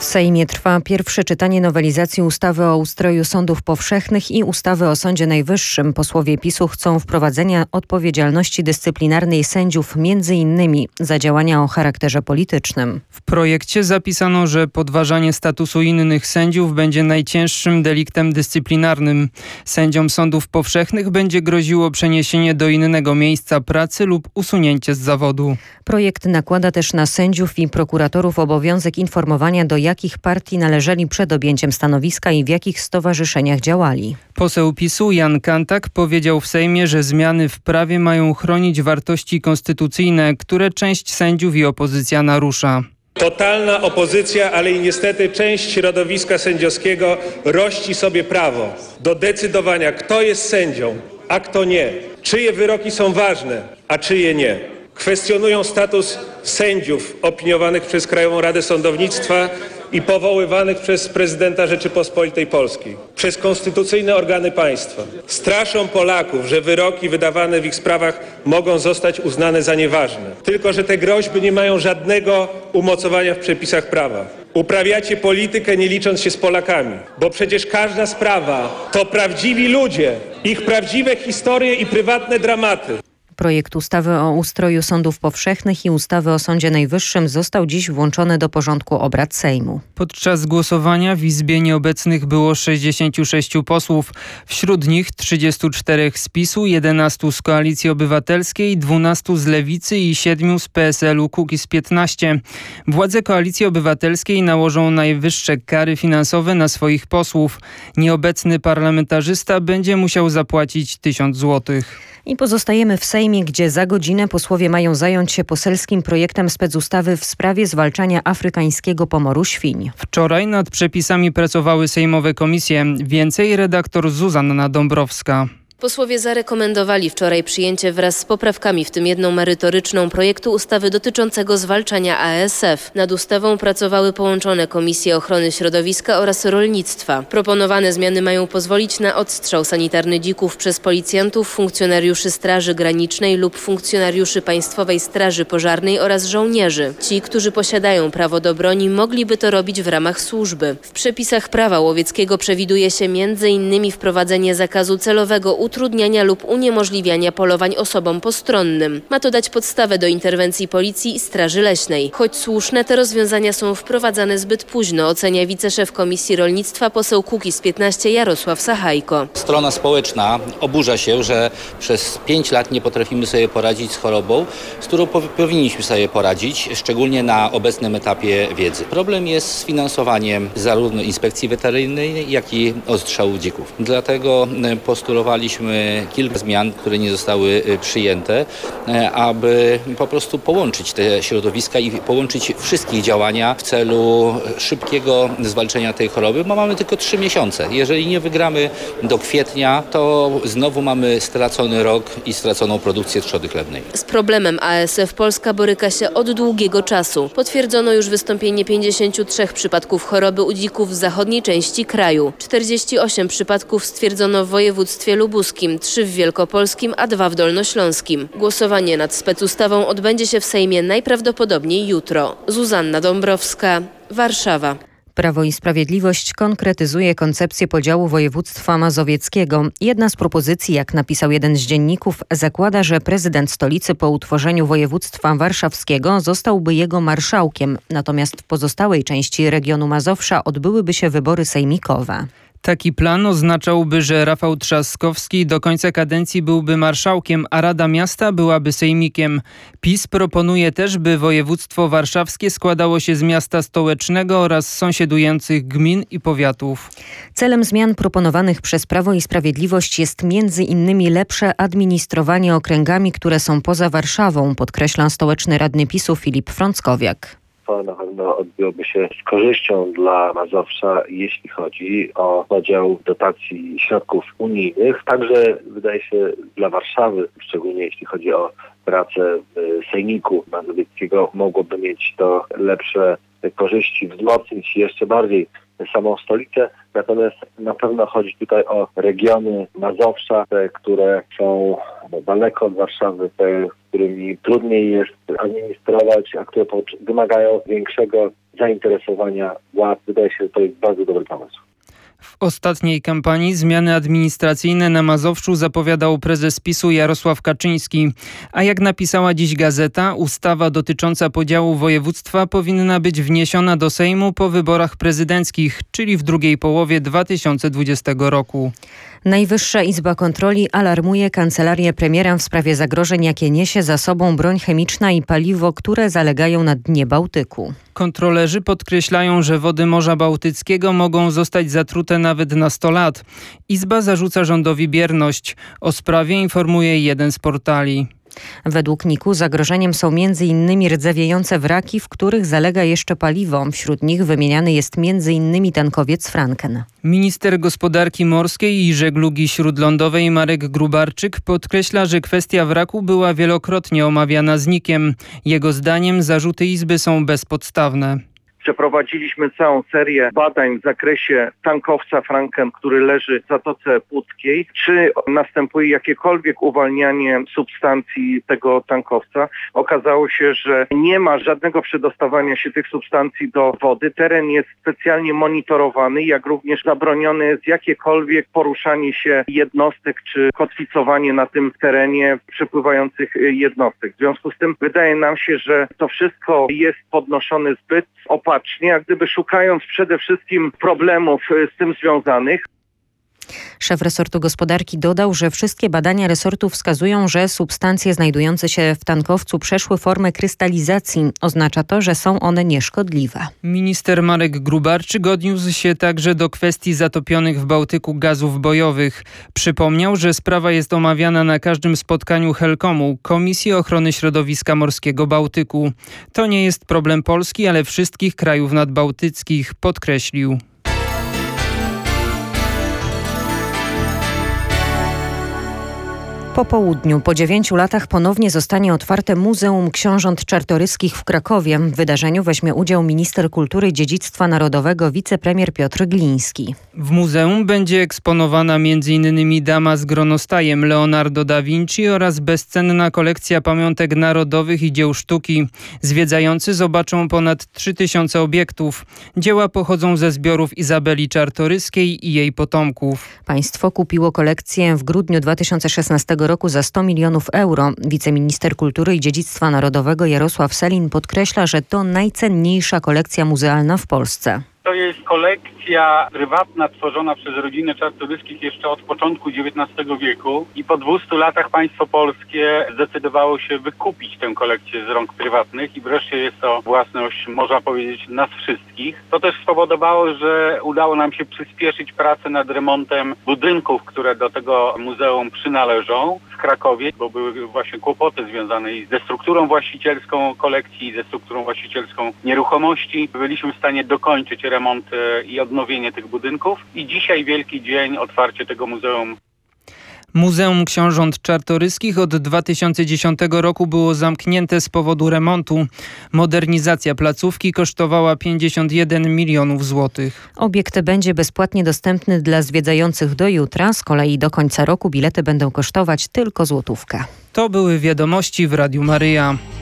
Sejmie trwa pierwsze czytanie nowelizacji ustawy o ustroju sądów powszechnych i ustawy o Sądzie Najwyższym. Posłowie PiS-u chcą wprowadzenia odpowiedzialności dyscyplinarnej sędziów m.in. za działania o charakterze politycznym. W projekcie zapisano, że podważanie statusu innych sędziów będzie najcięższym deliktem dyscyplinarnym. Sędziom sądów powszechnych będzie groziło przeniesienie do innego miejsca pracy lub usunięcie z zawodu. Projekt nakłada też na sędziów i prokuratorów obowiązek informowania, do jakich partii należeli przed objęciem stanowiska i w jakich stowarzyszeniach działali. Poseł PiS-u Jan Kanthak powiedział w Sejmie, że zmiany w prawie mają chronić wartości konstytucyjne, które część sędziów i opozycja narusza. Totalna opozycja, ale i niestety część środowiska sędziowskiego rości sobie prawo do decydowania, kto jest sędzią, a kto nie. Czyje wyroki są ważne, a czyje nie. Kwestionują status sędziów opiniowanych przez Krajową Radę Sądownictwa i powoływanych przez prezydenta Rzeczypospolitej Polskiej, przez konstytucyjne organy państwa. Straszą Polaków, że wyroki wydawane w ich sprawach mogą zostać uznane za nieważne. Tylko że te groźby nie mają żadnego umocowania w przepisach prawa. Uprawiacie politykę, nie licząc się z Polakami, bo przecież każda sprawa to prawdziwi ludzie, ich prawdziwe historie i prywatne dramaty. Projekt ustawy o ustroju sądów powszechnych i ustawy o Sądzie Najwyższym został dziś włączony do porządku obrad Sejmu. Podczas głosowania w Izbie nieobecnych było 66 posłów. Wśród nich 34 z PiS-u, 11 z Koalicji Obywatelskiej, 12 z Lewicy i 7 z PSL-u Kukiz15. Władze Koalicji Obywatelskiej nałożą najwyższe kary finansowe na swoich posłów. Nieobecny parlamentarzysta będzie musiał zapłacić 1000 złotych. I pozostajemy w Sejmie, gdzie za godzinę posłowie mają zająć się poselskim projektem specustawy w sprawie zwalczania afrykańskiego pomoru świń. Wczoraj nad przepisami pracowały sejmowe komisje. Więcej redaktor Zuzanna Dąbrowska. Posłowie zarekomendowali wczoraj przyjęcie wraz z poprawkami, w tym jedną merytoryczną, projektu ustawy dotyczącego zwalczania ASF. Nad ustawą pracowały połączone Komisje Ochrony Środowiska oraz Rolnictwa. Proponowane zmiany mają pozwolić na odstrzał sanitarny dzików przez policjantów, funkcjonariuszy Straży Granicznej lub funkcjonariuszy Państwowej Straży Pożarnej oraz żołnierzy. Ci, którzy posiadają prawo do broni, mogliby to robić w ramach służby. W przepisach prawa łowieckiego przewiduje się m.in. wprowadzenie zakazu celowego utrudniania lub uniemożliwiania polowań osobom postronnym. Ma to dać podstawę do interwencji policji i Straży Leśnej. Choć słuszne, te rozwiązania są wprowadzane zbyt późno, ocenia wiceszef Komisji Rolnictwa, poseł Kukiz15 Jarosław Sachajko. Strona społeczna oburza się, że przez 5 lat nie potrafimy sobie poradzić z chorobą, z którą powinniśmy sobie poradzić, szczególnie na obecnym etapie wiedzy. Problem jest z finansowaniem zarówno inspekcji weterynaryjnej, jak i odstrzału dzików. Dlatego postulowaliśmy kilka zmian, które nie zostały przyjęte, aby po prostu połączyć te środowiska i połączyć wszystkie działania w celu szybkiego zwalczenia tej choroby, bo mamy tylko 3 miesiące. Jeżeli nie wygramy do kwietnia, to znowu mamy stracony rok i straconą produkcję trzody chlewnej. Z problemem ASF Polska boryka się od długiego czasu. Potwierdzono już wystąpienie 53 przypadków choroby u dzików w zachodniej części kraju. 48 przypadków stwierdzono w województwie lubuskim, 3 w Wielkopolskim, a 2 w Dolnośląskim. Głosowanie nad specustawą odbędzie się w Sejmie najprawdopodobniej jutro. Zuzanna Dąbrowska, Warszawa. Prawo i Sprawiedliwość konkretyzuje koncepcję podziału województwa mazowieckiego. Jedna z propozycji, jak napisał jeden z dzienników, zakłada, że prezydent stolicy po utworzeniu województwa warszawskiego zostałby jego marszałkiem, natomiast w pozostałej części regionu Mazowsza odbyłyby się wybory sejmikowe. Taki plan oznaczałby, że Rafał Trzaskowski do końca kadencji byłby marszałkiem, a Rada Miasta byłaby sejmikiem. PiS proponuje też, by województwo warszawskie składało się z miasta stołecznego oraz sąsiadujących gmin i powiatów. Celem zmian proponowanych przez Prawo i Sprawiedliwość jest m.in. lepsze administrowanie okręgami, które są poza Warszawą, podkreśla stołeczny radny PiS-u Filip Frąckowiak. To na pewno odbyłoby się z korzyścią dla Mazowsza, jeśli chodzi o podział dotacji środków unijnych. Także wydaje się dla Warszawy, szczególnie jeśli chodzi o pracę w Sejmiku Mazowieckiego, mogłoby mieć to lepsze korzyści, wzmocnić jeszcze bardziej samą stolicę. Natomiast na pewno chodzi tutaj o regiony Mazowsza, te, które są daleko od Warszawy, te, którymi trudniej jest administrować, a które wymagają większego zainteresowania władz. Wydaje się, że to jest bardzo dobry pomysł. W ostatniej kampanii zmiany administracyjne na Mazowszu zapowiadał prezes PiS-u Jarosław Kaczyński. A jak napisała dziś gazeta, ustawa dotycząca podziału województwa powinna być wniesiona do Sejmu po wyborach prezydenckich, czyli w drugiej połowie 2020 roku. Najwyższa Izba Kontroli alarmuje kancelarię premiera w sprawie zagrożeń, jakie niesie za sobą broń chemiczna i paliwo, które zalegają na dnie Bałtyku. Kontrolerzy podkreślają, że wody Morza Bałtyckiego mogą zostać zatrute nawet na 100 lat. Izba zarzuca rządowi bierność. O sprawie informuje jeden z portali. Według NIK-u zagrożeniem są m.in. rdzewiejące wraki, w których zalega jeszcze paliwo. Wśród nich wymieniany jest m.in. tankowiec Franken. Minister gospodarki morskiej i żeglugi śródlądowej Marek Gróbarczyk podkreśla, że kwestia wraku była wielokrotnie omawiana z NIK-iem. Jego zdaniem zarzuty Izby są bezpodstawne. Przeprowadziliśmy całą serię badań w zakresie tankowca Franken, który leży w Zatoce Puckiej. Czy następuje jakiekolwiek uwalnianie substancji tego tankowca? Okazało się, że nie ma żadnego przedostawania się tych substancji do wody. Teren jest specjalnie monitorowany, jak również zabronione jest jakiekolwiek poruszanie się jednostek czy kotwicowanie na tym terenie przepływających jednostek. W związku z tym wydaje nam się, że to wszystko jest podnoszone zbyt opacznie, jak gdyby szukając przede wszystkim problemów z tym związanych. Szef resortu gospodarki dodał, że wszystkie badania resortu wskazują, że substancje znajdujące się w tankowcu przeszły formę krystalizacji. Oznacza to, że są one nieszkodliwe. Minister Marek Gróbarczyk odniósł się także do kwestii zatopionych w Bałtyku gazów bojowych. Przypomniał, że sprawa jest omawiana na każdym spotkaniu Helcomu, Komisji Ochrony Środowiska Morskiego Bałtyku. To nie jest problem Polski, ale wszystkich krajów nadbałtyckich, podkreślił. Po południu, po 9 latach ponownie zostanie otwarte Muzeum Książąt Czartoryskich w Krakowie. W wydarzeniu weźmie udział minister kultury i dziedzictwa narodowego wicepremier Piotr Gliński. W muzeum będzie eksponowana m.in. Dama z gronostajem Leonardo da Vinci oraz bezcenna kolekcja pamiątek narodowych i dzieł sztuki. Zwiedzający zobaczą ponad 3000 obiektów. Dzieła pochodzą ze zbiorów Izabeli Czartoryskiej i jej potomków. Państwo kupiło kolekcję w grudniu 2016 roku za 100 milionów euro. Wiceminister kultury i dziedzictwa narodowego Jarosław Sellin podkreśla, że to najcenniejsza kolekcja muzealna w Polsce. To jest kolekcja prywatna tworzona przez rodzinę Czartoryskich jeszcze od początku XIX wieku i po 200 latach państwo polskie zdecydowało się wykupić tę kolekcję z rąk prywatnych i wreszcie jest to własność, można powiedzieć, nas wszystkich. To też spowodowało, że udało nam się przyspieszyć pracę nad remontem budynków, które do tego muzeum przynależą w Krakowie, bo były właśnie kłopoty związane ze strukturą właścicielską kolekcji, ze strukturą właścicielską nieruchomości. Byliśmy w stanie dokończyć remont i odnowienie tych budynków i dzisiaj wielki dzień, otwarcie tego muzeum. Muzeum Książąt Czartoryskich od 2010 roku było zamknięte z powodu remontu. Modernizacja placówki kosztowała 51 milionów złotych. Obiekt będzie bezpłatnie dostępny dla zwiedzających do jutra. Z kolei do końca roku bilety będą kosztować tylko złotówkę. To były wiadomości w Radiu Maryja.